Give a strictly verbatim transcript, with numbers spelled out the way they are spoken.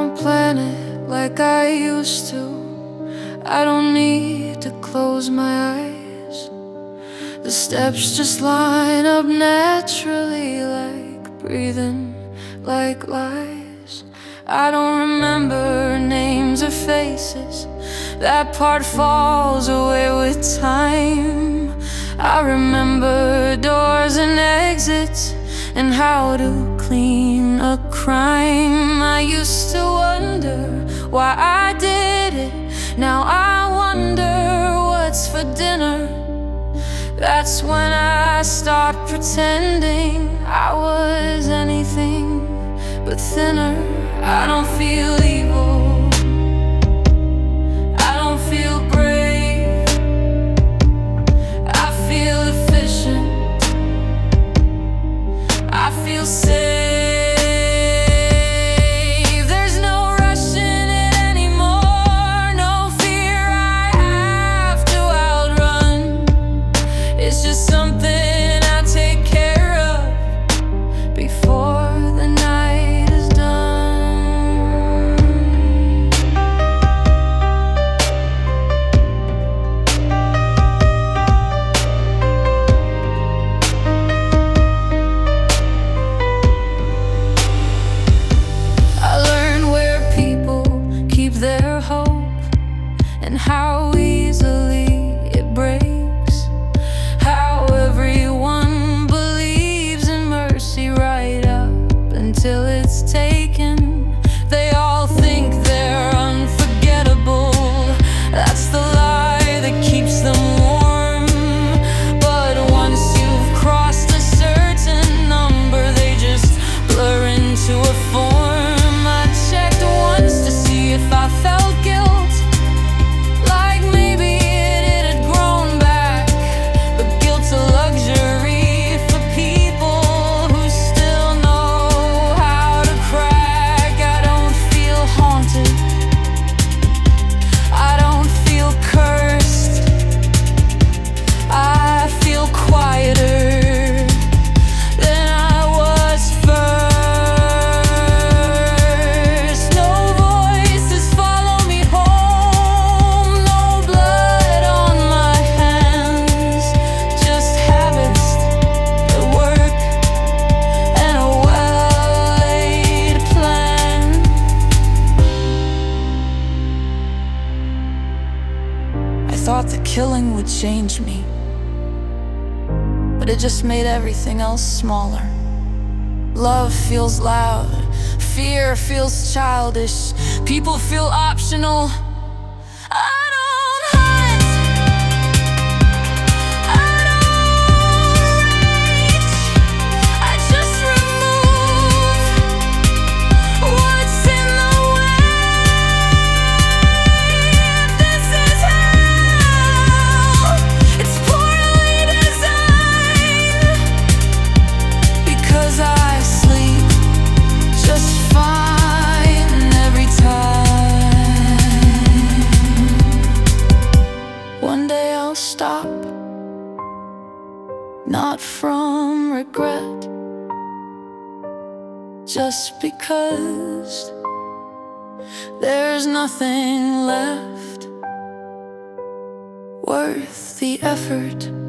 my planet like I used to. I don't need to close my eyes. The steps just line up naturally, like breathing, like lies. I don't remember names or faces, that part falls away with time. I remember doors and exits, and how to clean a crime. I used to wonder why I did it. Now I wonder what's for dinner. That's when I stopped pretending I was anything but thinner. I don't feel evil, I don't feel brave, I feel efficient, I feel safe. There's no rushing it anymore, no fear I have to outrun. It's just something I take care of before the night is done. I learned where people keep their hope and how easily it breaks. How everyone believes in mercy right up until it's taken. They all think they're unforgettable. That's the lie that keeps them warm. But once you've crossed a certain number, they just blur into a form. I checked once to see if I felt guilt, like maybe it had grown back. But guilt's a luxury for people who still know how to crack. I don't feel haunted, I don't feel cursed, I feel quieter than I was first. No voices follow me home, no blood on my hands, just habits that work and a well-laid plan. I thought that killing would change me, but it just made everything else smaller. Love feels loud, fear feels childish, people feel optional. I don't hunt, I don't rage, I just remove what's in the way. If this is hell, it's poorly designed, because I sleep just fine every time. One day I'll stop, not from regret, just because there's nothing left worth the effort.